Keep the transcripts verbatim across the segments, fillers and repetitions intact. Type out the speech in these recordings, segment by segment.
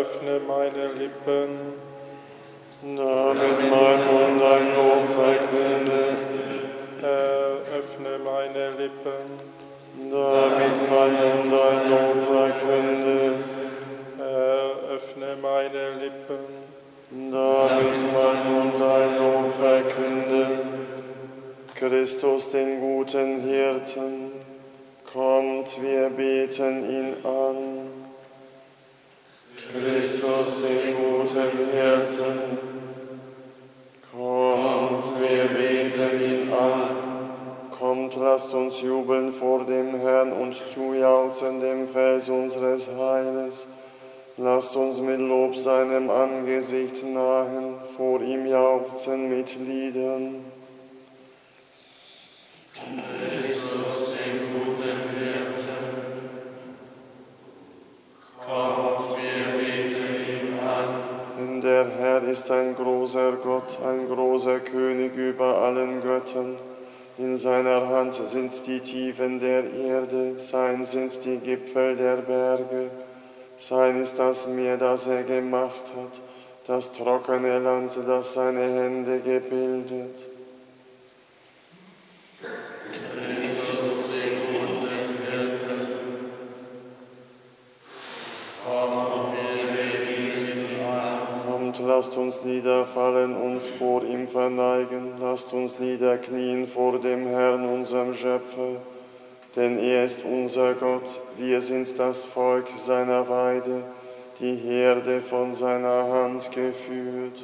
Eröffne meine Lippen, damit mein Mund dein Lob verkünde. eröffne meine Lippen, Damit mein Mund dein Lob verkünde. eröffne meine Lippen, Damit mein Mund dein Lob verkünde. Christus, den guten Hirten, kommt, wir beten ihn an. Christus, den guten Hirten, kommt, wir beten ihn an. Kommt, lasst uns jubeln vor dem Herrn und zujauchzen dem Fels unseres Heiles. Lasst uns mit Lob seinem Angesicht nahen, vor ihm jauchzen mit Liedern. Christus, den guten Hirten, kommt, wir beten ihn an. Denn der Herr ist ein großer Gott, ein großer König über allen Göttern. In seiner Hand sind die Tiefen der Erde, sein sind die Gipfel der Berge. Sein ist das Meer, das er gemacht hat, das trockene Land, das seine Hände gebildet. Christus, den guten Hirten, kommt, wir beten ihn an. Kommt, lasst uns niederfallen, uns vor ihm verneigen, lasst uns niederknien vor dem Herrn, unserem Schöpfer. Denn er ist unser Gott, wir sind das Volk seiner Weide, die Herde von seiner Hand geführt.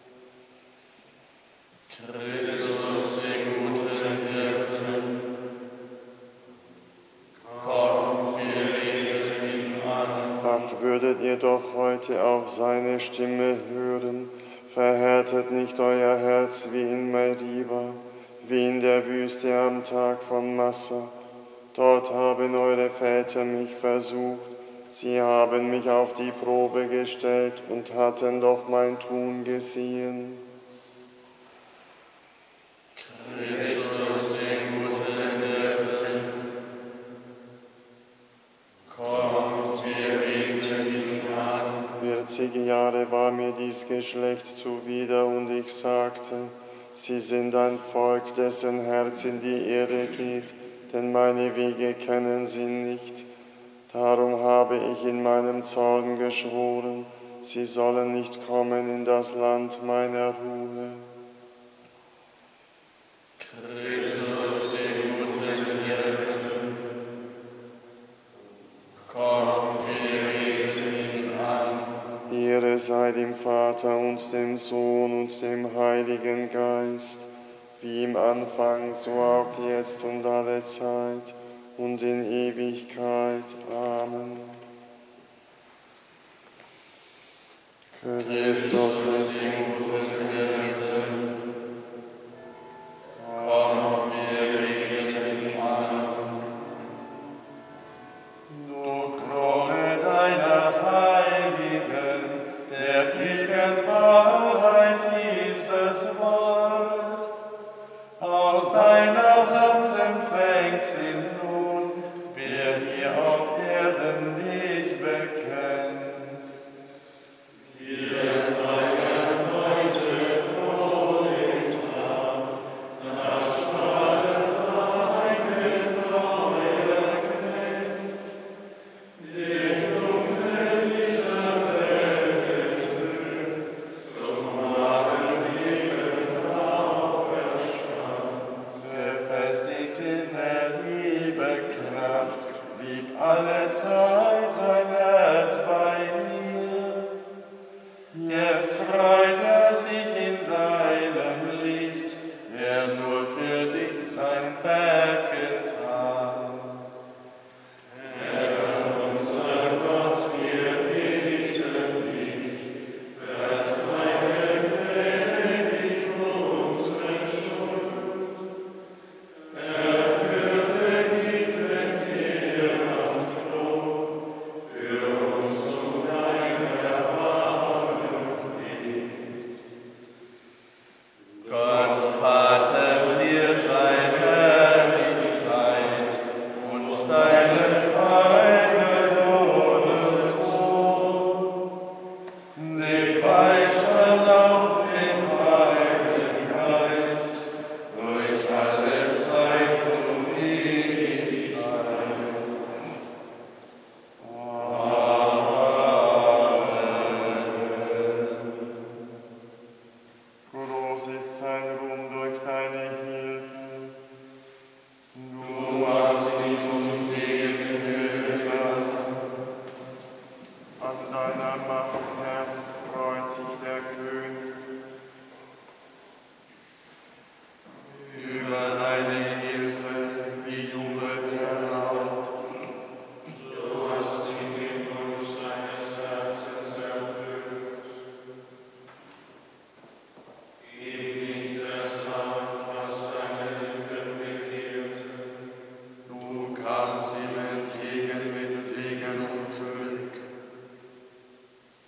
Christus, den guten Hirten, kommt, wir beten ihn an. Ach, würdet ihr doch heute auf seine Stimme hören, verhärtet nicht euer Herz wie in Meriba, wie in der Wüste am Tag von Massa. Dort haben eure Väter mich versucht, sie haben mich auf die Probe gestellt und hatten doch mein Tun gesehen. Christus, den guten Hirten, kommt, wir beten ihn an. Vierzig Jahre war mir dies Geschlecht zuwider und ich sagte, sie sind ein Volk, dessen Herz in die Irre geht, denn meine Wege kennen sie nicht. Darum habe ich in meinem Zorn geschworen, sie sollen nicht kommen in das Land meiner Ruhe. Christus, den guten Hirten, kommt, wir beten ihn an. Ehre sei dem Vater und dem Sohn und dem Heiligen Geist, wie im Anfang, so auch jetzt und alle Zeit und in Ewigkeit. Amen. Christus, den guten Hirten, kommt, wir beten ihn an. du Krone deiner Heiligen, der ewigen Wahrheit dieses Wort, aus deiner Hand empfängt ihn nun, wer hier auf Erden dich bekennt. Wir feiern heute deiner Macht, Herr, freut sich der König. Über deine Hilfe, wie jubelt der Laut. Du hast ihn den Wunsch seines Herzens erfüllt. Gib nicht das Wort, was seine Lippen begehrten. Du kamst ihm entgegen mit Segen und Glück.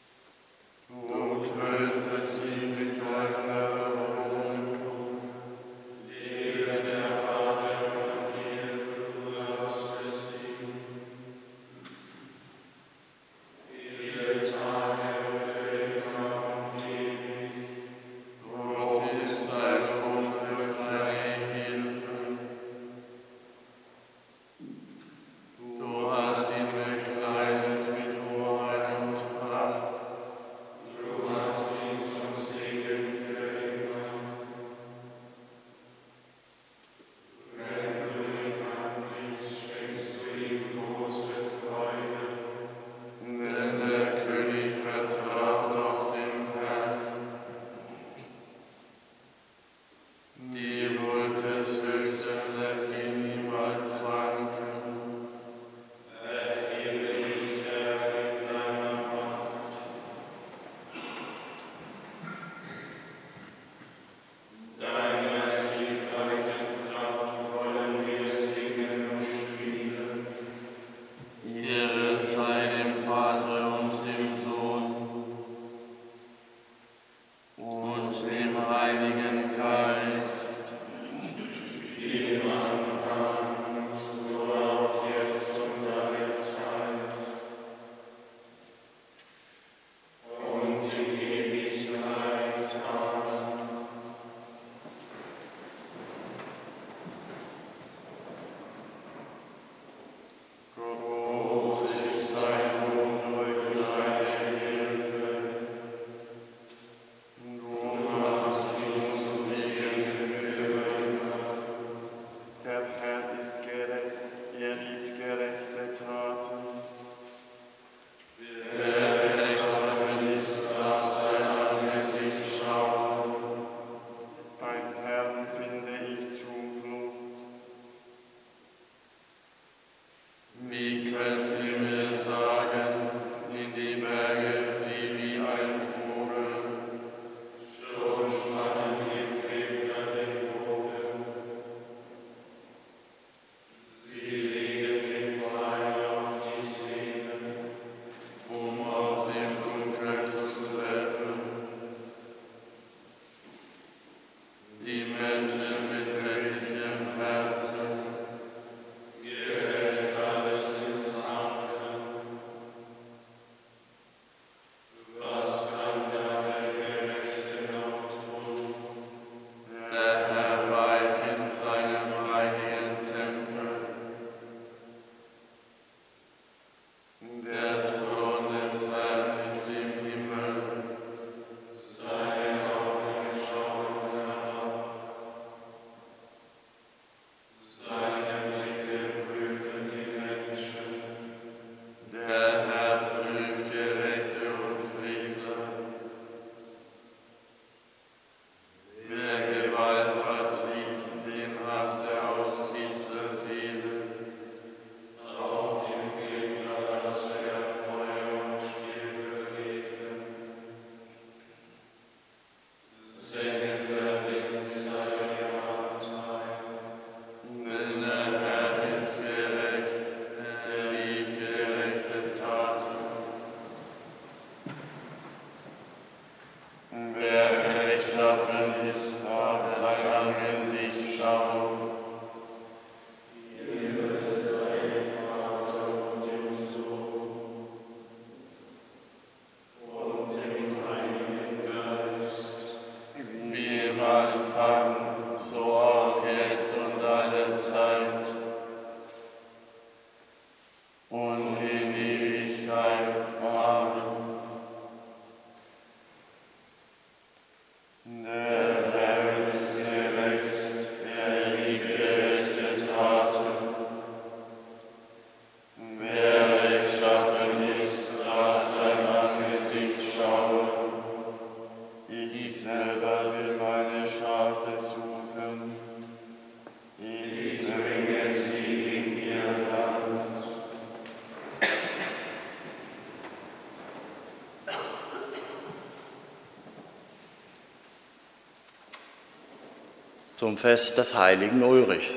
zum Fest des heiligen Ulrichs.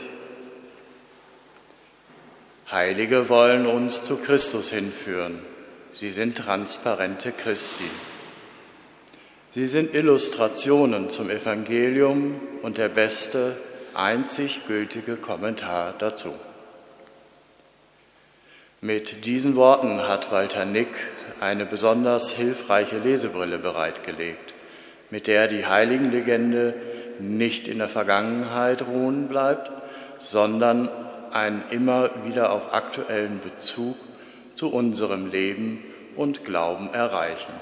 Heilige wollen uns zu Christus hinführen. Sie sind Transparente Christi. Sie sind Illustrationen zum Evangelium und der beste, einzig gültige Kommentar dazu. Mit diesen Worten hat Walter Nick eine besonders hilfreiche Lesebrille bereitgelegt, mit der die Heiligenlegende nicht in der Vergangenheit ruhen bleibt, sondern einen immer wieder auf aktuellen Bezug zu unserem Leben und Glauben erreichen.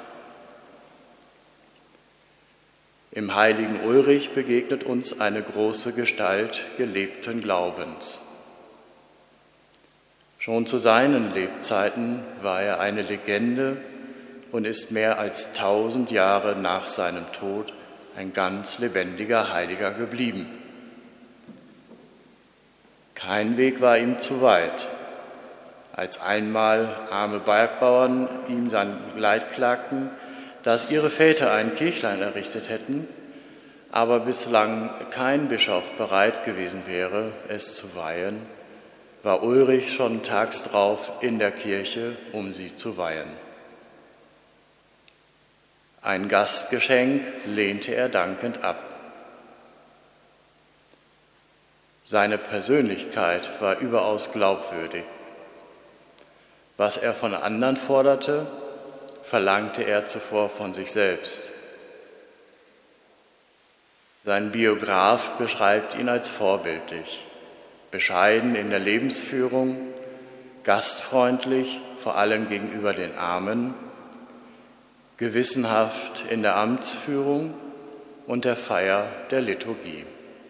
Im heiligen Ulrich begegnet uns eine große Gestalt gelebten Glaubens. Schon zu seinen Lebzeiten war er eine Legende und ist mehr als tausend Jahre nach seinem Tod ein ganz lebendiger Heiliger geblieben. Kein Weg war ihm zu weit. Als einmal arme Bergbauern ihm sein Leid klagten, dass ihre Väter ein Kirchlein errichtet hätten, aber bislang kein Bischof bereit gewesen wäre, es zu weihen, war Ulrich schon tags drauf in der Kirche, um sie zu weihen. Ein Gastgeschenk lehnte er dankend ab. Seine Persönlichkeit war überaus glaubwürdig. Was er von anderen forderte, verlangte er zuvor von sich selbst. Sein Biograf beschreibt ihn als vorbildlich, bescheiden in der Lebensführung, gastfreundlich, vor allem gegenüber den Armen, gewissenhaft in der Amtsführung und der Feier der Liturgie.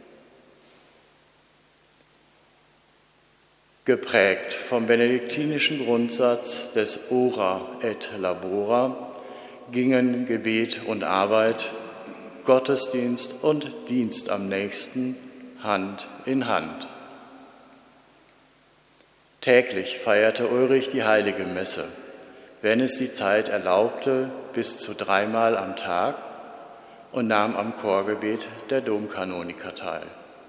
Geprägt vom benediktinischen Grundsatz des Ora et Labora gingen Gebet und Arbeit, Gottesdienst und Dienst am Nächsten Hand in Hand. Täglich feierte Ulrich die Heilige Messe, wenn es die Zeit erlaubte, bis zu dreimal am Tag und nahm am Chorgebet der Domkanoniker teil.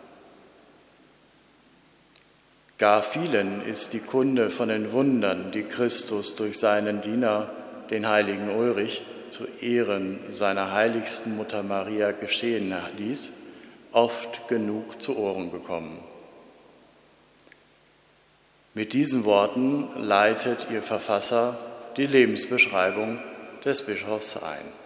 Gar vielen ist die Kunde von den Wundern, die Christus durch seinen Diener, den heiligen Ulrich, zu Ehren seiner heiligsten Mutter Maria geschehen ließ, oft genug zu Ohren gekommen. Mit diesen Worten leitet ihr Verfasser die Lebensbeschreibung des Bischofs ein.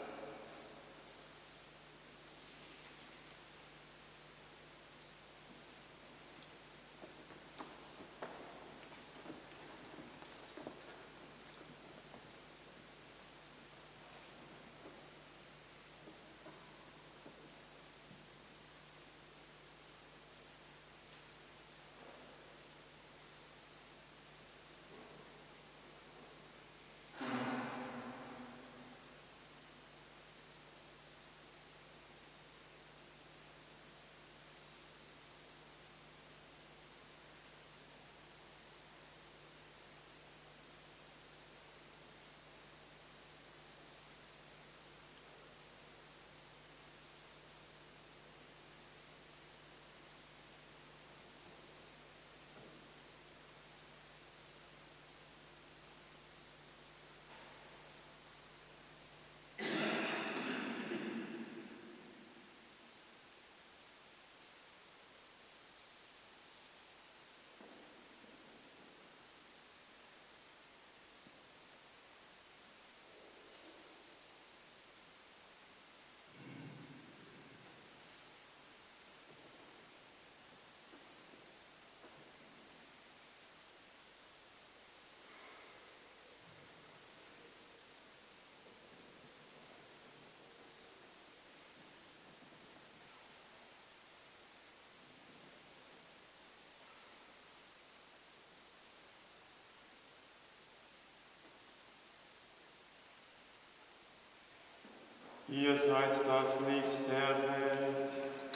Ihr seid das Licht der Welt.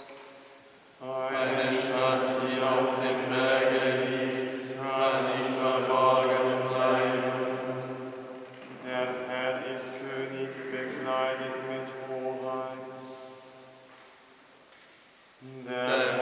Eine Stadt, die auf dem Berge liegt, kann nicht verborgen bleiben. Der Herr ist König, bekleidet mit Hoheit. Der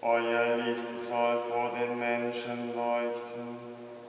Euer Licht soll vor den Menschen leuchten,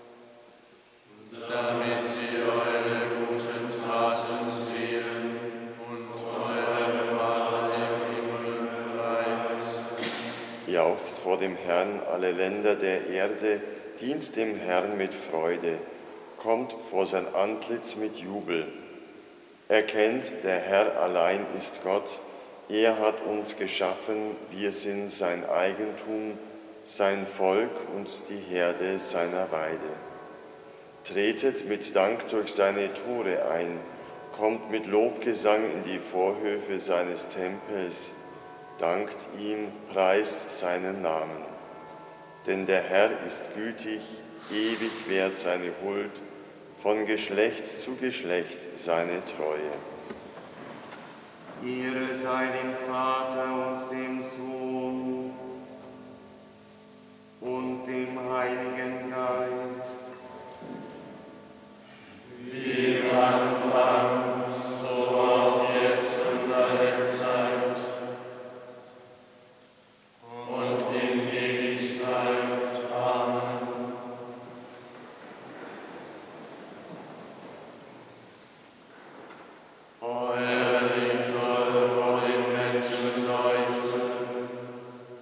damit sie eure guten Taten sehen und euren Vater im Himmel preisen. Jauchzt vor dem Herrn alle Länder der Erde, dient dem Herrn mit Freude, kommt vor sein Antlitz mit Jubel. Erkennt, der Herr allein ist Gott, er hat uns geschaffen, wir sind sein Eigentum, sein Volk und die Herde seiner Weide. Tretet mit Dank durch seine Tore ein, kommt mit Lobgesang in die Vorhöfe seines Tempels, dankt ihm, preist seinen Namen. Denn der Herr ist gütig, ewig währt seine Huld, von Geschlecht zu Geschlecht seine Treue. Ehre sei dem Vater und dem Sohn und dem Heiligen Geist. Wie im Anfang, so auch jetzt und alle Zeit und in Ewigkeit. Amen. Euer Licht soll vor den Menschen leuchten,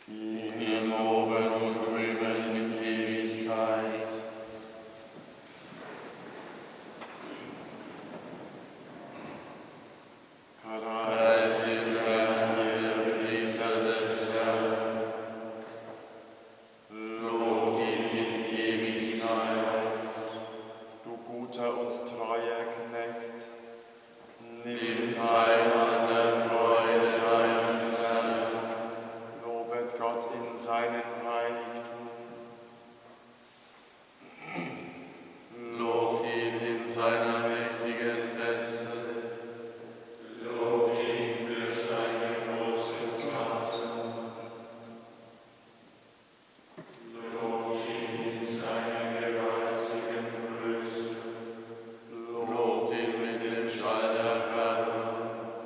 ihn loben und rühmen in Ewigkeit. Preist den Herrn, jeder Priester des Herrn. Lobt ihn in Ewigkeit. Du guter und treuer Knecht, Nimm teil an der Freude deines Herrn. lobet Gott in seinem Heiligtum. Lobt ihn in seiner mächtigen Feste. Lobt ihn für seine großen Taten. Lobt ihn in seiner gewaltigen Größe. Lobt ihn mit dem Schall der Hörner.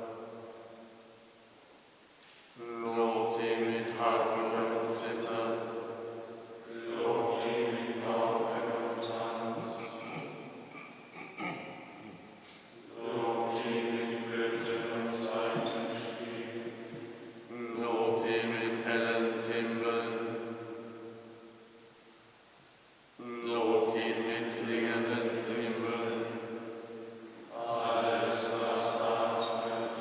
Lobt ihn mit Harfen und Zither. Lobt ihn mit Pauken und Tanz. Lobt ihn mit Flöten und Saitenspiel. Lobt ihn mit hellen Zimbeln. Lobt ihn mit klingenden Zimbeln. Alles, was atmet.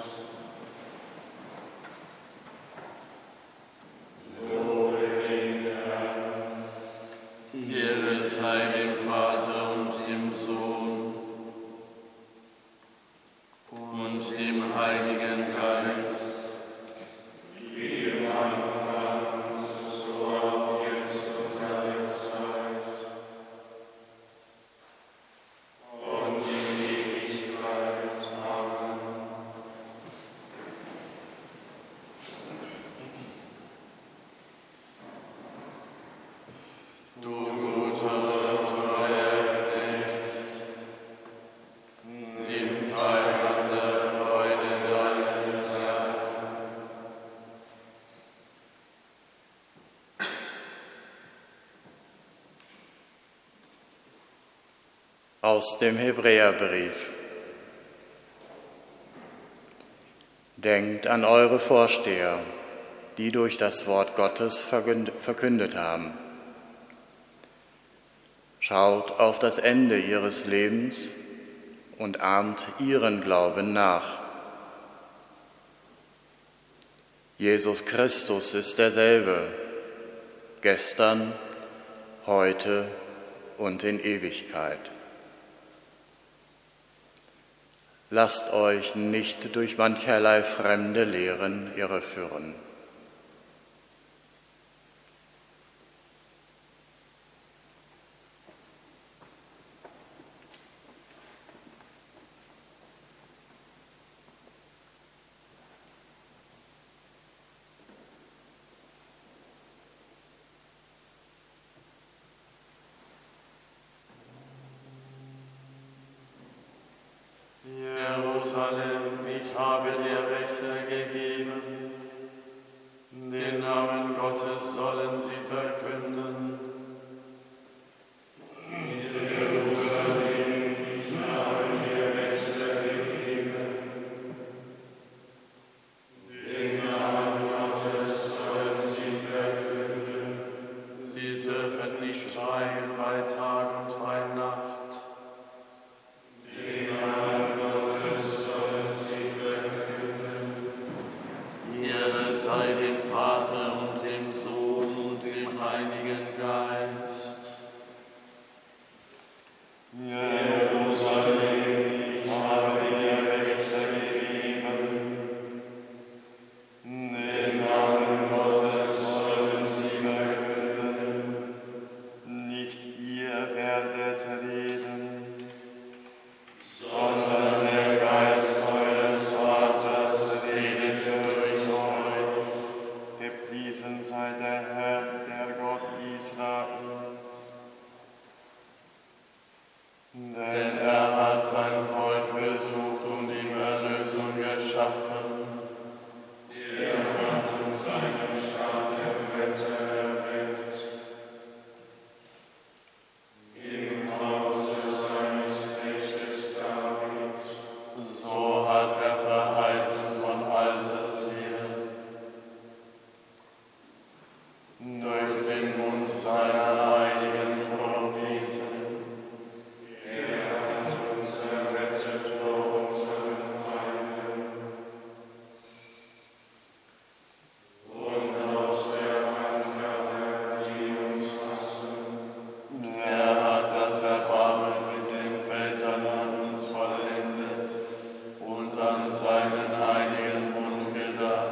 Lobe den Herrn. Ehre sei dem Vater und dem Sohn und dem Heiligen Geist. Wie im Anfang, so auch jetzt und alle Zeit und in Ewigkeit. Amen. Du guter und treuer Knecht, nimm teil an der Freude deines Herrn. Aus dem Hebräerbrief. Denkt an eure Vorsteher, die durch das Wort Gottes verkündet haben. Schaut auf das Ende ihres Lebens und ahmt ihren Glauben nach. Jesus Christus ist derselbe, gestern, heute und in Ewigkeit. Lasst euch nicht durch mancherlei fremde Lehren irreführen. Jerusalem, ich habe dir Wächter gegeben, den Namen Gottes sollen sie verkünden. Jerusalem, ich habe dir Wächter gegeben, den Namen Gottes sollen sie verkünden. Sie dürfen nicht schweigen bei Tag und bei Nacht. Sei dem Vater und dem Sohn und dem Heiligen Geist. Jerusalem, ich habe dir Wächter gegeben, den Namen Gottes sollen sie verkünden. Nicht ihr werdet reden, sondern der Geist eures Vaters redet durch euch. Gepriesen sei der Herr, der Gott Israels. Denn er hat sein Volk besucht und ihm Erlösung geschaffen. Er hat uns seinen starken Retter erweckt. Im Hause seines Knechtes David. So hat er verheißen von alters her. durch den Mund seiner heiligen Propheten. Er hat uns errettet vor unseren Feinden und aus der Hand aller, die uns hassen. Er hat das Erbarmen mit den Vätern an uns vollendet und an seinen heiligen Mund gedacht.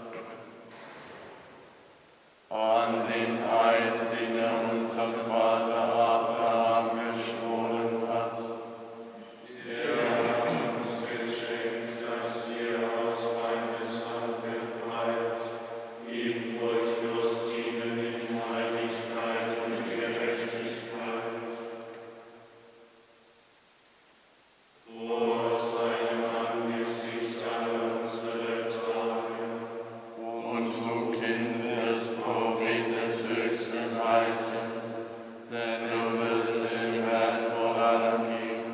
An den Eid, den er unserem Vater Abraham geschworen hat. Er hat uns geschenkt, dass wir aus Feindeshand befreit, ihm furchtlos dienen in Heiligkeit und Gerechtigkeit. Vor seinem Angesicht alle unsere Tage. Und du, Kind, wirst Prophet des Höchsten heißen, denn du wirst dem Herrn vorangehen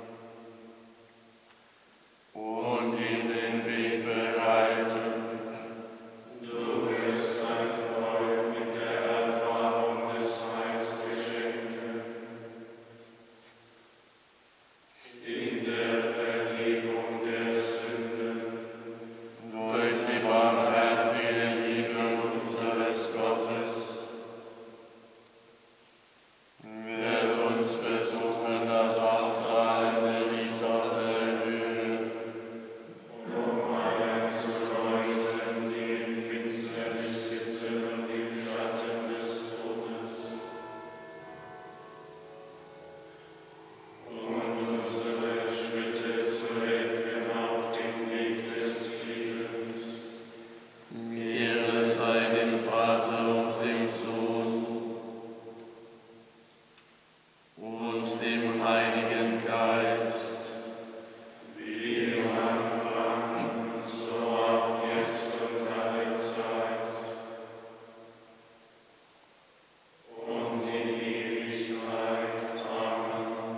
und ihm den Weg bereiten. Du wirst sein Volk mit der Erfahrung des Heils beschenken, in der Vergebung der Sünden, durch die barmherzige Liebe unseres Gottes, wird uns besuchen das aufstrahlende Licht aus der Höhe, um allen zu leuchten, die in Finsternis sitzen und im Schatten des Todes, und unsere Schritte zu lenken auf den Weg des Friedens. Ehre sei dem Vater und dem Sohn und dem Heiligen Geist, wie im Anfang, so auch jetzt und alle Zeit und in Ewigkeit. Amen.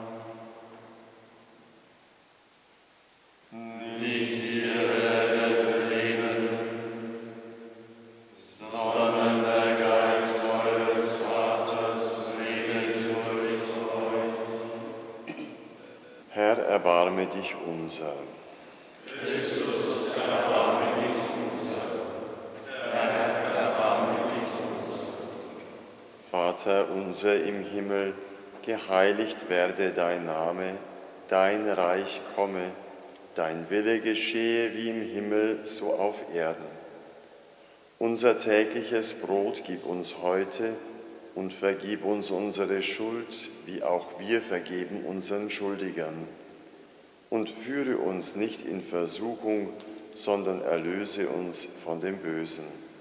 Nicht ihre errettete Leben, sondern der Geist eures Vaters redet durch euch. Herr, erbarme dich unser. Christus, erbarme dich unser. Herr, erbarme dich unser. Vater unser im Himmel, geheiligt werde dein Name, dein Reich komme, dein Wille geschehe wie im Himmel, so auf Erden. Unser tägliches Brot gib uns heute und vergib uns unsere Schuld, wie auch wir vergeben unseren Schuldigern. Und führe uns nicht in Versuchung, sondern erlöse uns von dem Bösen.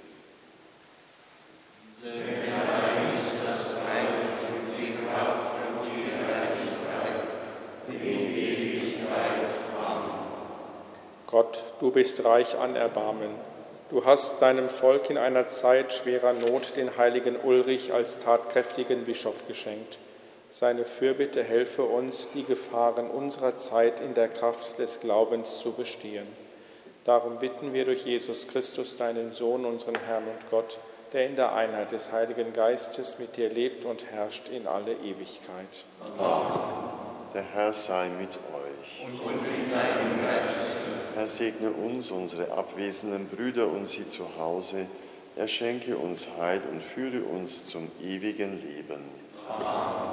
Gott, du bist reich an Erbarmen. Du hast deinem Volk in einer Zeit schwerer Not den heiligen Ulrich als tatkräftigen Bischof geschenkt. Seine Fürbitte helfe uns, die Gefahren unserer Zeit in der Kraft des Glaubens zu bestehen. Darum bitten wir durch Jesus Christus, deinen Sohn, unseren Herrn und Gott, der in der Einheit des Heiligen Geistes mit dir lebt und herrscht in alle Ewigkeit. Amen. Der Herr sei mit euch. Und mit deinem Geist. Er segne uns, unsere abwesenden Brüder und sie zu Hause. Er schenke uns Heil und führe uns zum ewigen Leben. Amen.